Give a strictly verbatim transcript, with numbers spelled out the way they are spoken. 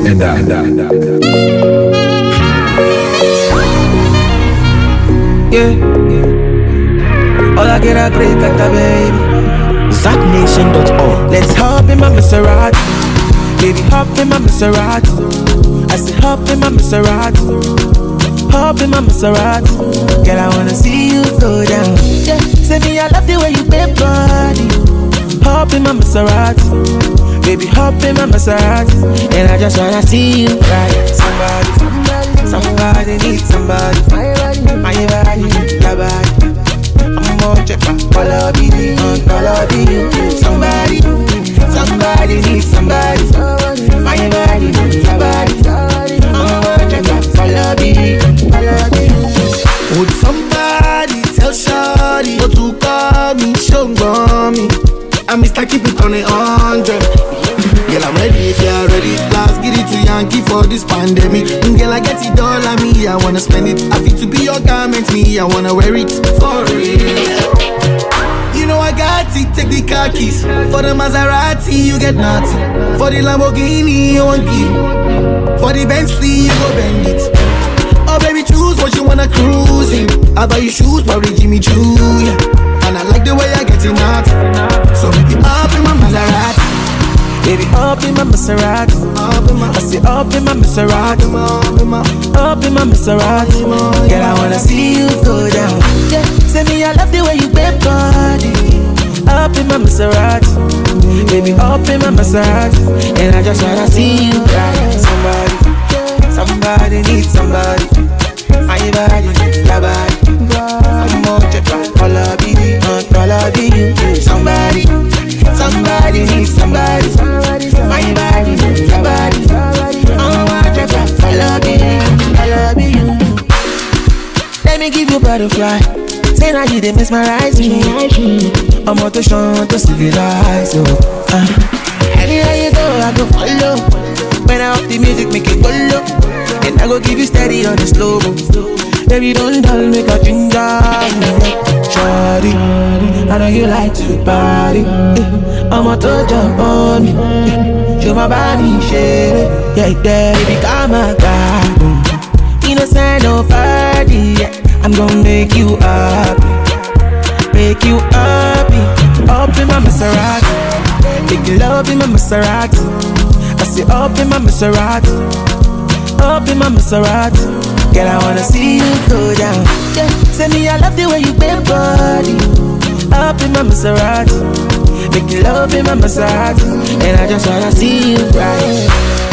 and I. Yeah. All I get a great at the baby. Zack Nation dot org. Let's hop in my Maserati. Baby, hop in my Maserati. I said hop in my Maserati. Hop in my Maserati. Girl, I wanna see you go down. Yeah. Say me, I love the way you make body. Hop in my Maserati. Baby, hop in my Maserati. And I just wanna see you ride. Somebody, somebody needs somebody. My body, your body. I'm gonna check my color, be the color, be you. Somebody, somebody needs somebody. My body, your body. I'm gonna check my color, be color, be you. Would somebody tell Shawty what to call me, show me? I'm Mister Keep It on a hundred. Girl, I'm ready if you're ready. Last get it to Yankee for this pandemic. Girl, I get it all on me, I wanna spend it. I fit to be your garment, me, I wanna wear it for real. You know I got it, take the car keys. For the Maserati, you get nothing. For the Lamborghini, you want it. For the Bentley, you go bend it. Oh baby, choose what you wanna cruise in. I buy you shoes, probably Jimmy Choo, yeah. And I like the way I get it out. So baby, up in my Maserati. Baby, up in my Maserati. I say up in my Maserati. Up in my Maserati. Girl, I wanna see you go down. Yeah, say me, I love the way you bend body. Up in my Maserati. Baby, up in my Maserati. And I just wanna see you ride. Somebody, somebody needs somebody. My body, your body. I'm gonna check my color, be the color, be you. Somebody, somebody needs somebody. My body, your body. I'm gonna check my color, be you, color, be you. Let me give you butterfly. Say now you did mesmerize me. I'm out to show to civilize you. Uh. Anywhere you go, I go follow. When I up the music, make it go low. And I go give you steady on the slow. Baby, don't dull, make a ginger. Shawty, I know you like to party. I'm a touch up on me. Show my body, shit. Yeah, yeah, baby, come on, God. Innocent, no party. Yeah. I'm gonna make you happy. Make you happy. Up in my Maserati. Make love in my Maserati. I say up in my Maserati. Up in my Maserati. Girl, I wanna see you go down. Yeah, say me, I love the way you bend body. Up in my Maserati. Make love in my Maserati. And I just wanna see you ride.